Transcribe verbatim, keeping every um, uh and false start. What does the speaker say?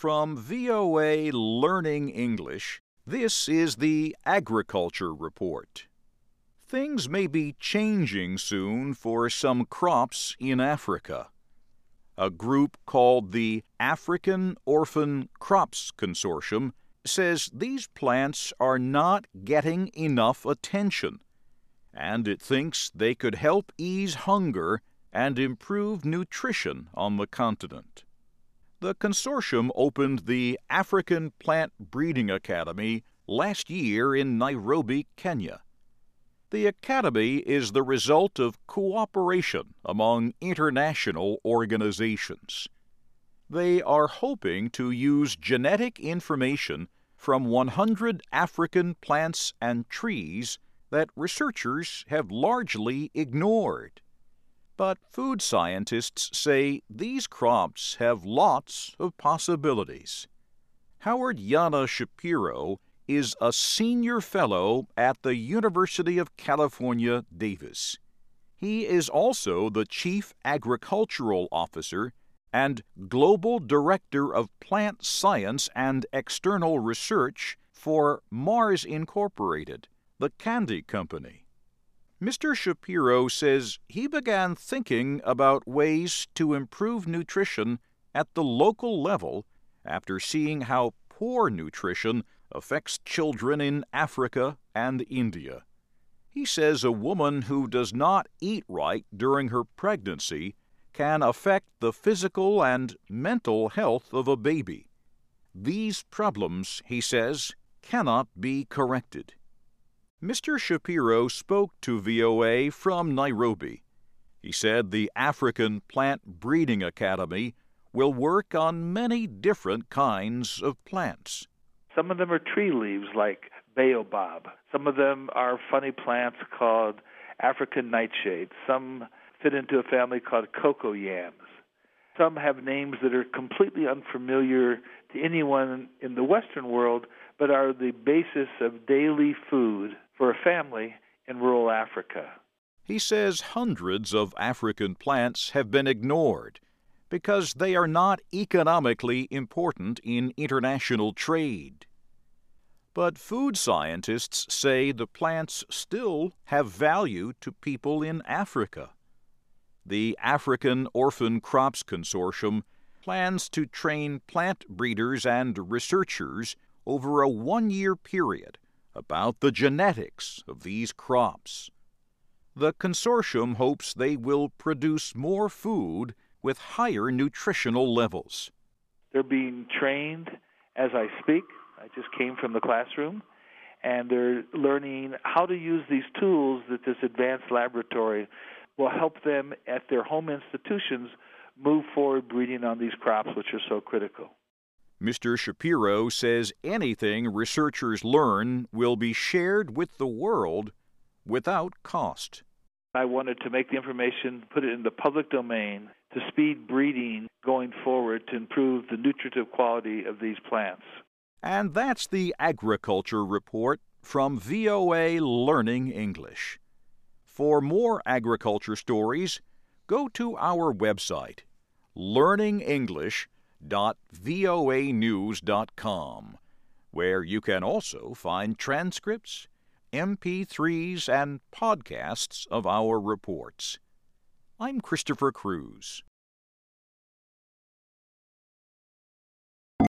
From V O A Learning English, this is the Agriculture Report. Things may be changing soon for some crops in Africa. A group called the African Orphan Crops Consortium says these plants are not getting enough attention, and it thinks they could help ease hunger and improve nutrition on the continent. The consortium opened the African Plant Breeding Academy last year in Nairobi, Kenya. The academy is the result of cooperation among international organizations. They are hoping to use genetic information from one hundred African plants and trees that researchers have largely ignored. But food scientists say these crops have lots of possibilities. Howard Yana Shapiro is a senior fellow at the University of California, Davis. He is also the chief agricultural officer and global director of plant science and external research for Mars Incorporated, the candy company. Mister Shapiro says he began thinking about ways to improve nutrition at the local level after seeing how poor nutrition affects children in Africa and India. He says a woman who does not eat right during her pregnancy can affect the physical and mental health of a baby. These problems, he says, cannot be corrected. Mister Shapiro spoke to V O A from Nairobi. He said the African Plant Breeding Academy will work on many different kinds of plants. Some of them are tree leaves like baobab. Some of them are funny plants called African nightshade. Some fit into a family called cocoa yams. Some have names that are completely unfamiliar to anyone in the Western world, but are the basis of daily food for a family in rural Africa. He says hundreds of African plants have been ignored because they are not economically important in international trade. But food scientists say the plants still have value to people in Africa. The African Orphan Crops Consortium plans to train plant breeders and researchers over a one-year period about the genetics of these crops. The consortium hopes they will produce more food with higher nutritional levels. They're being trained as I speak. I just came from the classroom, and they're learning how to use these tools that this advanced laboratory will help them at their home institutions move forward breeding on these crops, which are so critical. Mister Shapiro says anything researchers learn will be shared with the world without cost. I wanted to make the information, put it in the public domain to speed breeding going forward to improve the nutritive quality of these plants. And that's the Agriculture Report from V O A Learning English. For more agriculture stories, go to our website, learning english dot voa news dot com, where you can also find transcripts, M P threes, and podcasts of our reports. I'm Christopher Cruz.